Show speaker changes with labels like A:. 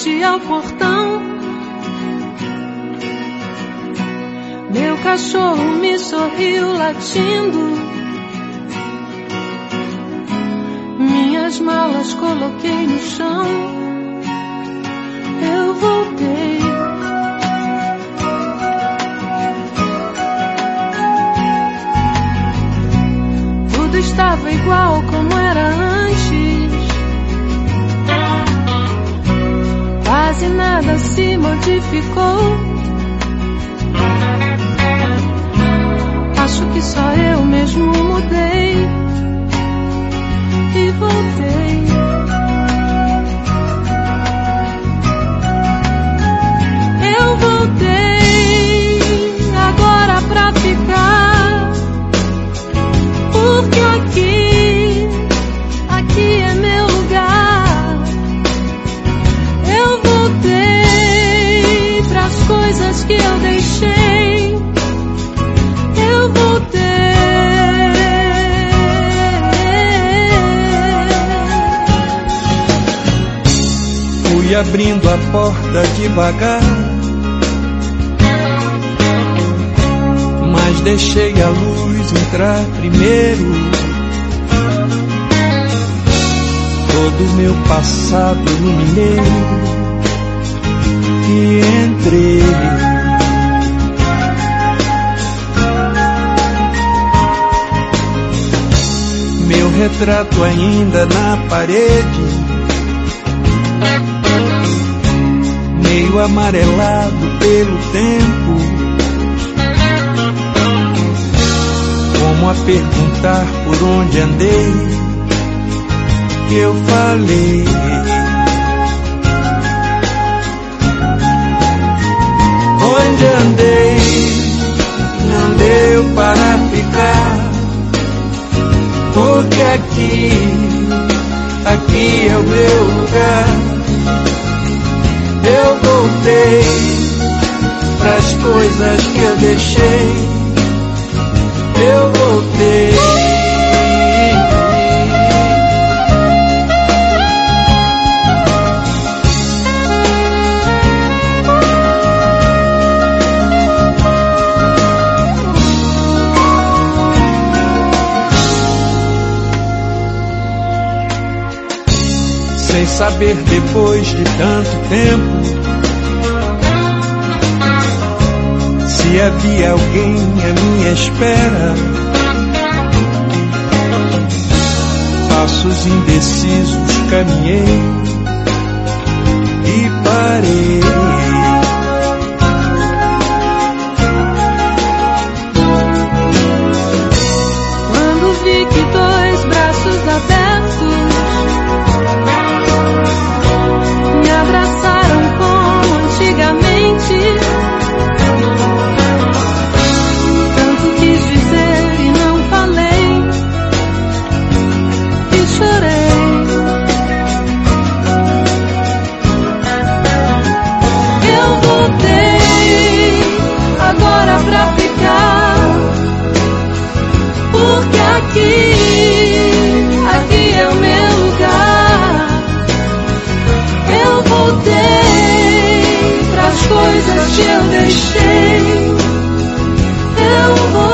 A: frente ao portão. Meu cachorro me sorriu latindo. Minhas malas coloquei no chão. Eu voltei. Tudo estava igual como era antes. Quase nada se modificou. Acho que só eu mesmo mudei e voltei. Eu voltei agora pra ficar, porque aqui é meu lugar. Eu voltei pras coisas que eu deixei. Eu voltei.
B: Fui abrindo a porta devagar, mas deixei a luz entrar primeiro. Todo o meu passado iluminei e entrei. Meu retrato ainda na parede, meio amarelado pelo tempo, como a perguntar por onde andei, eu falei. Onde andei, não deu para ficar, porque aqui é o meu lugar. Eu voltei pras coisas que eu deixei. Eu voltei. Sem saber depois de tanto tempo se havia alguém à minha espera. Passos indecisos caminhei e parei.
A: Quando vi que dois braços abertos me abraçaram como antigamente, tanto quis dizer e não falei, e chorei. Eu voltei agora pra ficar, porque aqui é o meu lugar. Eu voltei pras coisas que eu deixei. Eu voltei.